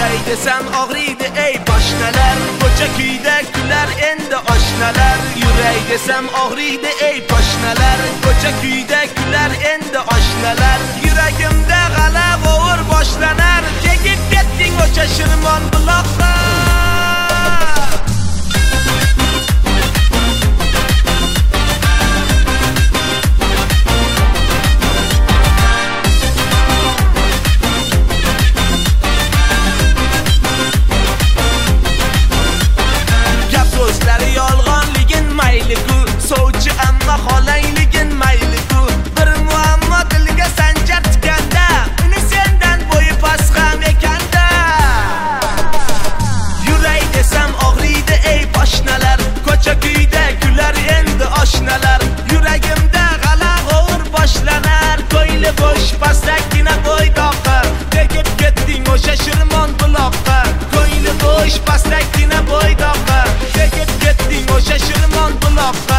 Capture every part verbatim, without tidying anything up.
Yuray desam og'riydi ey poshnalar, ko'cha kuyda kular endi oshnalar. Yuray desam og'riydi ey poshnalar, ko'cha kuyda kular endi oshnalar. Yuragimda g'ala g'ovur boshlanar, tegib ketding o'sha shirmon buloqqa. Sovchi amma xolayligin mayliku, bir muammo dilga sanjar tikanda, uni sendan bo'yi past ham ekanda. Yuray desam og'riydi ey poshnalar, ko'cha kuyda kular endi oshnalar. Yuragimda g'ala g'ovur boshlanar, ko'ngli bo'sh pastagina bo'ydoqqa, tegib ketding o'sha shirmon buloqqa. Ko'ngli bo'sh pastagina bo'ydoqqa, tegib ketding o'sha shirmon buloqqa.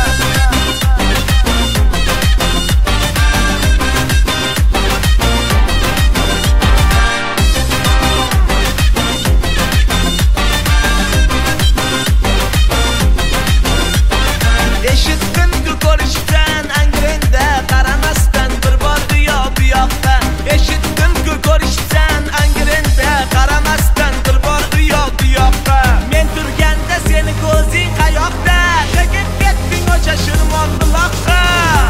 Eshitdim-ku ko'rishdan Angrenda, qaramasdan bir bor u yoq bu yoqqa. Eshitdim-ku ko'rishdan Angrenda, qaramasdan bir bor u yoq bu yoqqa. Men turganda seni ko'zing qayoqda, tegib ketding o'sha shirmon buloqqa.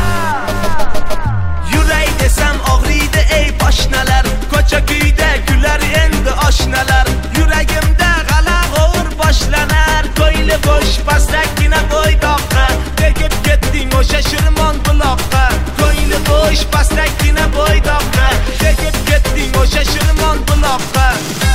Yuray desam og'riydi ey poshnalar, ko'cha kuyda kular endi oshnalar. Yuragimda g'ala g'ovur boshlanar, ko'ngli bo'sh pastagina bo'ydoqqa, tegib ketding o'sha shirmon buloqqa. Ko'ngli bo'sh pastagina bo'ydoqqa, tegib ketding o'sha shirmon buloqqa.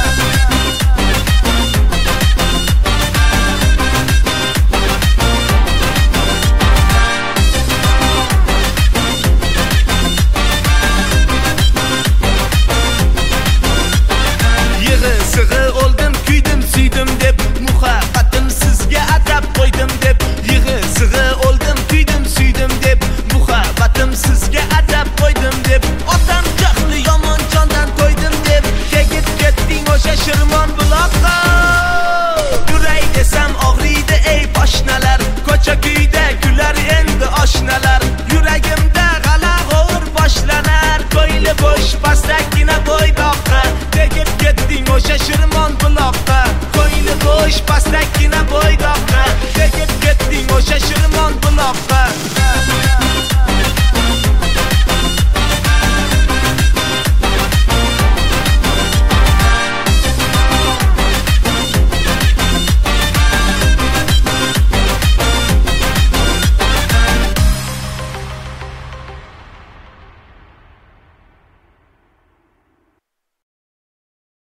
Sig'i oldim, kuydim, suydim deb, muhabbatim sizga atab qo'ydim deb. Yig'i sig'i oldim, kuydim, suydim deb, muhabbatim sizga atab qo'ydim deb. Otam jahli yomon jondan qo'ydim deb, tegib ketding o'sha shirmon buloqqa. Yuray desam og'riydi ey poshnalar, ko'cha kuyda kular endi oshnalar. Yuragimda g'ala g'ovur boshlanar, ko'ngli bo'sh pastagina bo'ydoqqa, tegib ketding o'sha shirmon buloqqa. Ko'ngli bo'sh pastagina bo'ydoqqa, tegib ketding o'sha shirmon buloqqa.